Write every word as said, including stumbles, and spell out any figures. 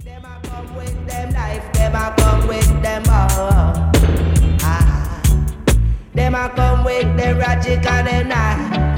Them a come with them life, them a come with them all. Ah. Them a come with them logic and them nah.